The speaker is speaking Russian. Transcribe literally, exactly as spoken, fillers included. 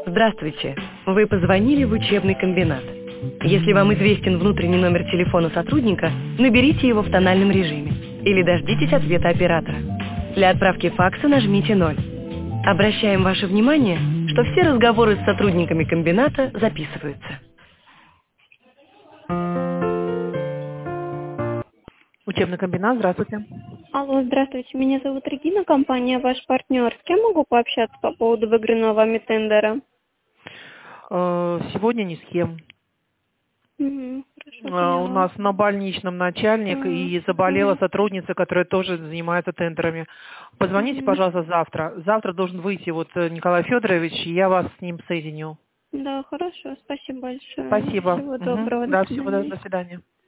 Здравствуйте. Вы позвонили в учебный комбинат. Если вам известен внутренний номер телефона сотрудника, наберите его в тональном режиме или дождитесь ответа оператора. Для отправки факса нажмите ноль. Обращаем ваше внимание, что все разговоры с сотрудниками комбината записываются. Учебный комбинат, здравствуйте. Алло, здравствуйте. Меня зовут Регина, компания «Ваш партнер». С кем могу пообщаться по поводу выигранного вами тендера? Сегодня ни с кем. Угу, хорошо, У поняла. нас на больничном начальник Угу. и заболела Угу. сотрудница, которая тоже занимается тендерами. Позвоните, Угу. пожалуйста, завтра. Завтра должен выйти вот Николай Федорович, и я вас с ним соединю. Да, хорошо, спасибо большое. Спасибо. Всего Угу. доброго, Да, до всего, свидания. до свидания.